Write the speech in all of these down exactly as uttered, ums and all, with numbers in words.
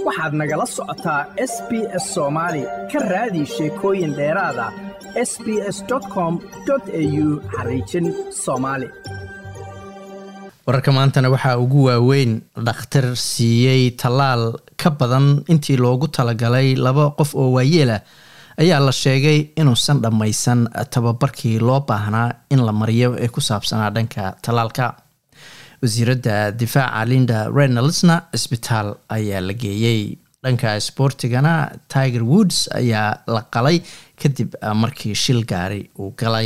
waxaad nagala socotaa S B S Soomaali ka raadi sheekooyin dheeraad ah s b s dot com dot a u xariijin Soomaali. wararka maantana waxaa ugu waaweyn dhakhtar siiyey talaal ka badan intii loogu talagalay laba qof oo waayeela ayaa la sheegay inuusan dhammaysan tababarkii loo baahnaa in la mariyo ee ku saabsanaa dhanka talaalka. wasiiradda difaaca Linda Reynoldsna isbitaal ayaa la geeyey. dhanka isboortigana Tiger Woods ayaa la qalay kadib markii shil gaari uu galay.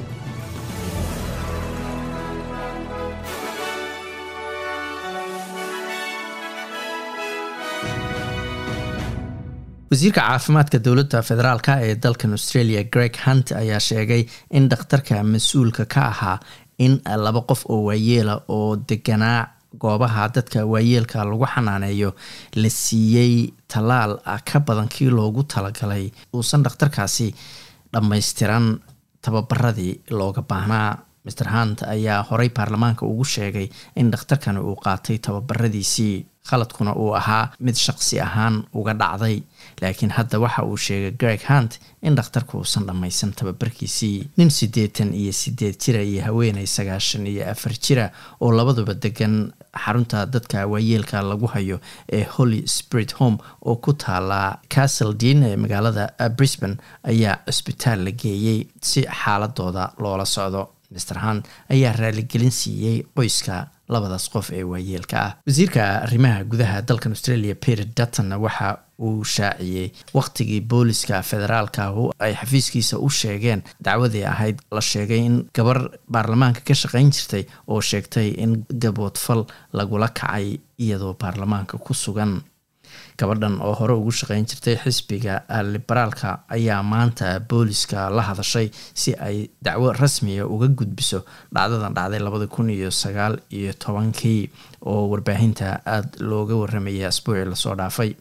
wasiirka caafimaadka dowladda federaalka ee dalkan Australia Greg Hunt ayaa sheegay in dhakhtarka mas'uulka ka ahaa in laba qof oo waayeela oo deganaa goobaha dadka waayeelka lagu xanaaneeyo la siiyey talaal ka badan kii loogu talagalay uusan dhakhtarkaasi dhammaystiran tababaradii looga baahnaa. Mister Hunt ayaa horay baarlamaanka ugu sheegay in dhakhtarkani uu qaatay tababaradiisii khaladkuna uu ahaa mid shaqsi ahaan uga dhacday, laakiin hadda waxa uu sheegay Greg Hunt in dhakhtarku uusan dhammaysan tababarkiisii. nin siddeetan iyo siddeed jira iyo haweeney sagaashan iyo afar jira oo labaduba degan xarunta dadka waayeelka lagu hayo ee Holy Spirit Home oo ku taala Castle Dean ee magaalada Brisbane ayaa isbitaal la geeyey si xaaladooda loola socdo. Mister Hunt ayaa raaligelin siiyey qoyska labadaas qof ee waayeelka ah. wasiirka arrimaha gudaha dalkan Australia Peter Dutton waxa uu shaaciyey waqtigii booliska federaalka oo ay xafiiskiisa u sheegeen dacwadii ahayd la sheegay in gabar baarlamaanka ka shaqayn jirtay oo sheegtay in gaboodfal lagula kacay iyadoo baarlamaanka ku sugan. gabadhan oo hore ugu shaqayn jirtay xisbiga liberaalka ayaa maanta booliska la hadashay si ay dacwo rasmiya uga gudbiso dhacdadan dhacday labada kun iyo sagaal iyo tobankii oo warbaahinta aada looga waramayay asbuucii lasoo dhaafay.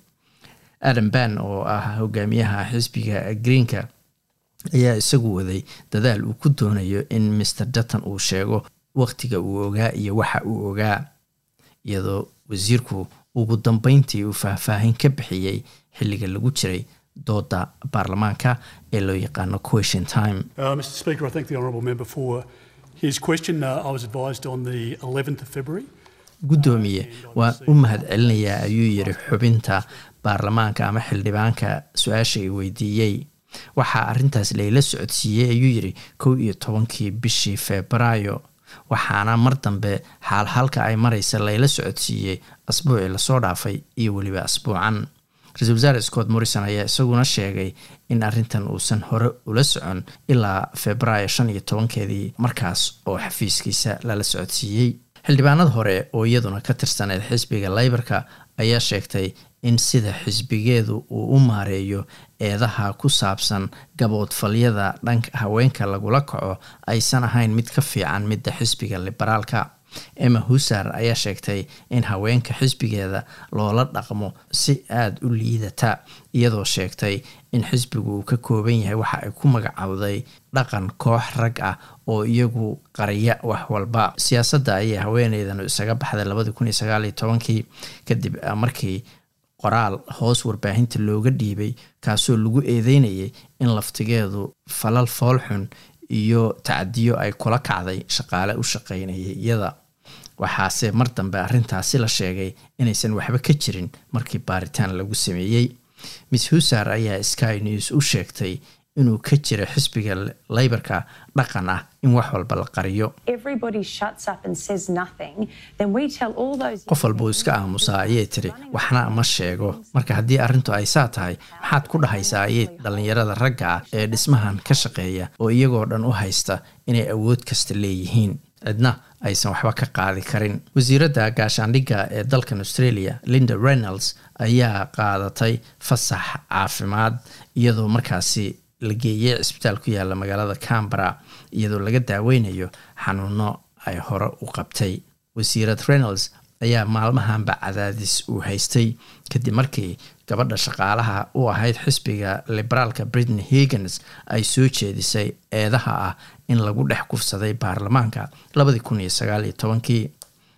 Adam Ban oo ah hogaamiyaha xisbiga Greenka ayaa isagu waday dadaal uu ku doonayo in Mister Dutton uu sheego waqtiga uu ogaa iyo waxa uu ogaa, iyadoo wasiirku ugu dambeyntii uu faahfaahin ka bixiyey xilliga lagu jiray dooda baarlamaanka ee loo yaqaano question time. Uh, Mister Speaker, I thank the honourable member for his question. Uh, I was advised on the eleventh of February. Gudoomiye waan u mahadcelinayaa ayuu yiri xubinta baarlamaanka ama xildhibaanka su-aasha ay weydiiyey. waxaa arrintaas layla socodsiiyey ayuu yiri kow iyo tobankii bishii Febraayo, waxaana mar dambe xaal halka ay maraysa layla socodsiiyey asbuucii lasoo dhaafay iyo weliba asbuucan. Ra-iisul wasaare Scott Morrison ayaa isaguna sheegay in arrintan uusan hore ula socon ilaa Febraayo shan iyo tobankeedii markaas oo xafiiskiisa lala socodsiiyey. xildhibaanada hore oo iyaduna ka tirsaneyd xisbiga Labourka ayaa sheegtay in sida xisbigeedu uu u maareeyo eedaha ku saabsan gaboodfalyada dhanka haweenka lagula kaco aysan ahayn mid ka fiican midda xisbiga liberaalka. Emma Husar ayaa sheegtay in haweenka xisbigeeda loola dhaqmo si aada u liidata, iyadoo sheegtay in xisbigu uu ka kooban yahay waxa ay ku magacawday dhaqan koox rag ah oo iyagu qariya wax walba. siyaasadda ayaa haweeneydan isaga baxday labada kun iyo sagaal iyo tobankii kadib markii qoraal hoos warbaahinta looga dhiibay kaasoo lagu eedeynayay in laftigeedu falal foolxun iyo tacadiyo ay kula kacday shaqaale u shaqaynayay iyada. waxaase mar dambe arrintaasi la sheegay inaysan waxba ka jirin markii baaritaan lagu sameeyey. Miss Husar ayaa Sky News u sheegtay inuu ka jira xisbiga Labourka dhaqan ah in wax walba la qariyo. qof walba uu iska aamusaa ayay tiri, waxna ma sheego. marka haddii arrintu ay saa tahay maxaad ku dhahaysaa ayay dhalinyarada ragga ah ee dhismahan ka shaqeeya oo iyagoo dhan u haysta inay awood kasta leeyihiin, cidna aysan waxba ka qaadi karin. wasiiradda gaashaandhigga ee dalkan Australia Linda Reynolds ayaa qaadatay fasax caafimaad iyadoo markaasi la geeyay isbitaal ku yaala magaalada Canberra iyadoo laga daaweynayo xanuuno ay hore u qabtay. wasiirad Reynolds ayaa maalmahanba cadaadis uu haystay kadib markii gabadha shaqaalaha u ahayd xisbiga liberaalka Brittany Higgins ay soo jeedisay eedaha ah in lagu dhex kufsaday baarlamaanka labada kun iyo sagaal iyo tobankii.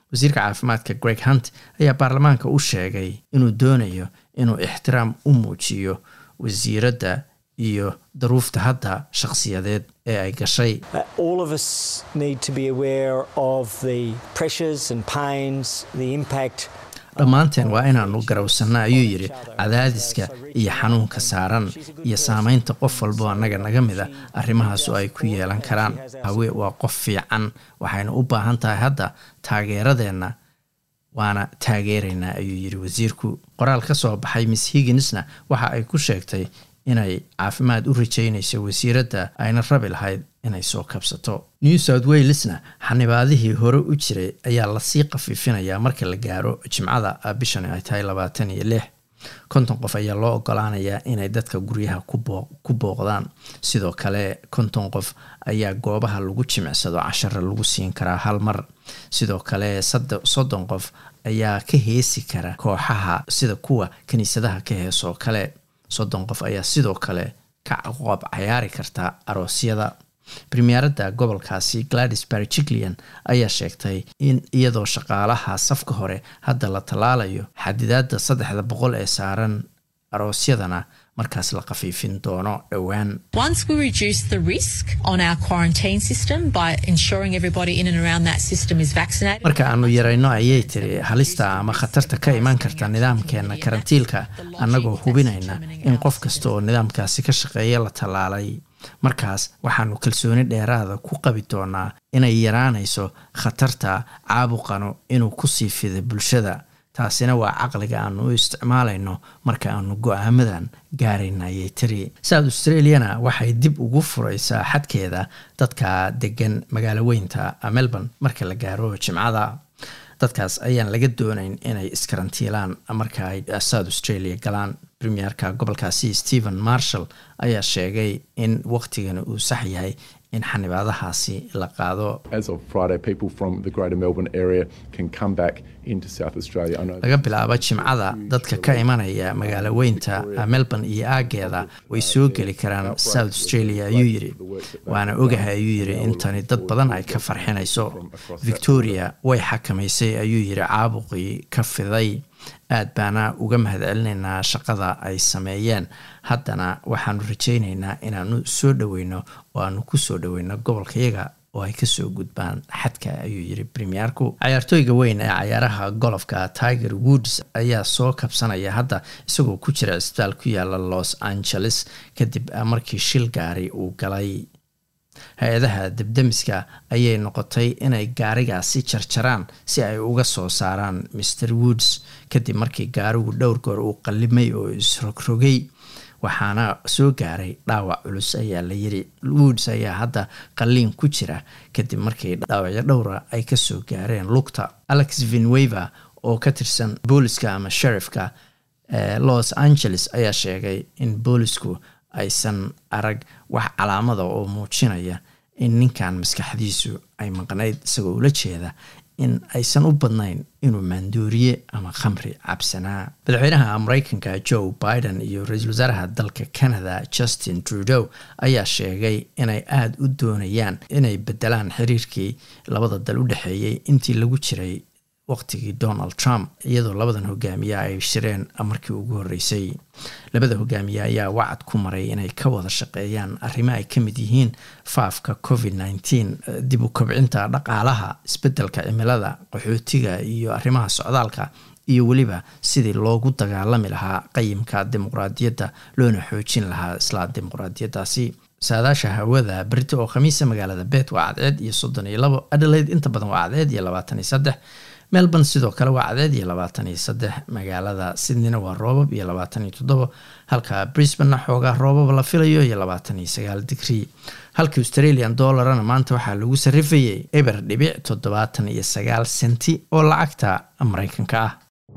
wasiirka caafimaadka Greg Hunt ayaa baarlamaanka u sheegay inuu doonayo inuu ixtiraam u muujiyo wasiiradda iyo daruufta hadda shakhsiyadeed ee ay gashay. All of us need to be aware of the pressures and pains, the impact. dhammaanteen waa inaanu garowsanaa ayuu yidhi cadaadiska iyo xanuunka saaran iyo saamaynta qof walbo annaga naga mida arrimahaasu ay ku yeelan karaan. hawe waa qof fiican, waxaynu u baahan tahay hadda taageeradeenna, waana taageeraynaa ayuu yidhi wasiirku. qoraal ka soo baxay Miss Higginsna waxa ay ku sheegtay inay caafimaad u rajaynayso wasiiradda ayna rabi lahayd inay soo kabsato. New South Walesna xanibaadihii hore u jiray ayaa lasii qafiifinayaa marka la gaaro jimcada bishan ay tahay labaatan iyo lix. konton qof ayaa loo ogolaanayaa inay dadka guryaha ku booqdaan. sidoo kale konton qof ayaa goobaha lagu jimicsado casharo lagu siin karaa hal mar. sidoo kale soddon qof ayaa ka heesi kara kooxaha sida kuwa kaniisadaha ka heesoo kale. soddon qof ayaa sidoo kale ka aqoob ciyaari karta aroosyada. Premierada gobolkaasi Gladys Berejiklian ayaa sheegtay in iyadoo shaqaalaha safka hore hadda la talaalayo xadidaadda saddexda boqol ee saaran aroosyadana markaas la qafiifin doono dhowaan. Once we reduce the risk on our quarantine system by ensuring everybody in and around that system is vaccinated. Marka aanu yarayno ayay tiri halista ama khatarta ka iman karta nidaamkeena karantiilka annagoo hubinayna in qof kasta oo nidaamkaasi ka shaqeeya la talaalay. markaas waxaanu kalsooni dheeraada ku qabi doonaa inay yaraanayso khatarta caabuqanu inuu ku sii fido bulshada. taasina waa caqliga aanu u isticmaalayno marka aanu go'aamadan gaarayna ayay tiri. South Australiana waxay dib ugu furaysaa xadkeeda dadka degan magaalo weynta Melbourne marka la gaaro jimcada. dadkaas ayaan laga doonayn inay iskarantiilaan marka ay South Australia galaan. Premierka gobolkaasi Stephen Marshall ayaa sheegay in waqtigan uu sax yahay in xanibaadahaasi la qaado. As of Friday, people from the Greater Melbourne area can come back into South Australia. I know laga bilaabo jimcada dadka ka imanaya magaalo weynta Melbourne iyo aageeda way soo geli karaan South Australia ayuu yiri. waana ogahay ayuu yiri intani dad badan ay ka farxinayso. Victoria way xakamaysay ayuu yiri caabuqii ka fiday. aad baana uga mahadcelinaynaa shaqada ay sameeyeen. haddana waxaanu rajaynaynaa inaanu soo dhaweyno oo aanu ku soo dhaweyno gobolkayaga oo ay ka soo gudbaan xadka ayuu yiri premierku. ciyaartooyga weyn ee ciyaaraha golofka Tiger Woods ayaa soo kabsanaya hadda isagoo ku jira isbitaal ku yaala Los Angeles kadib markii shil gaari uu galay. hay-adaha debdemiska ayay noqotay inay gaarigaasi jarjaraan si ay uga soo saaraan Mister Woods kadib markii gaarigu dhowr goor uu qallimay oo isrogrogay. waxaana soo gaaray dhaawac culus ayaa la yiri. Woods ayaa hadda qalliin ku jira kadib markii dhaawacyo dhowra ay ka soo gaareen lugta. Alex Villanueva oo ka tirsan booliska ama sheriffka ee Los Angeles ayaa sheegay in boolisku aysan arag wax calaamada oo muujinaya in ninkan maskaxdiisu ay maqnayd isagoo ula jeeda in aysan u badnayn inuu maandooriye ama khamri cabsanaa. madaxweynaha Mareykanka Joe Biden iyo ra'iisul wasaaraha dalka Canada Justin Trudeau ayaa sheegay inay aad u doonayaan inay bedelaan xiriirkii labada dal u dhaxeeyay intii lagu jiray waqtigii Donald Trump, iyadoo labadan hogaamiye ay shireen markii ugu horeysay. labada hogaamiye ayaa wacad ku maray inay ka wada shaqeeyaan arrimo ay ka mid yihiin faafka covid nineteen, dib u kobcinta dhaqaalaha, isbedelka cimilada, qaxootiga iyo arrimaha socdaalka, iyo weliba sidii loogu dagaalami lahaa qayimka dimuqraadiyadda loona xoojin lahaa isla dimuqraadiyaddaasi. saadaasha hawada berito oo khamiisa magaalada Perth waa cadceed iyo soddon iyo labo, Adelaide inta badan waa cadceed iyo labaatan iyo saddex, Melbourne sidoo kale waa cadceed iyo labaatan iyo saddex, magaalada Sydneyna waa roobab iyo labaatan iyo toddoba, halka Brisbane xoogaa roobab la filayo iyo labaatan iyo sagaal digrii. halka Australian dollarna maanta waxaa lagu sarrifayay eber dhibic toddobaatan iyo sagaal senti oo lacagta Mareykanka ah.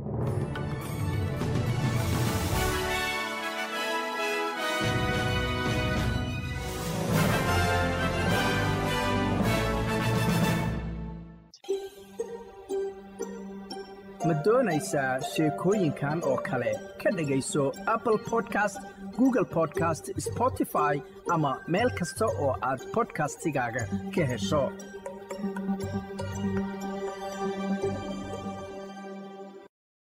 ma doonaysaa sheekooyinkan oo kale ka dhagayso Apple Podcast, Google Podcast, Spotify ama meel kasta oo aad podcastigaaga ka hesho.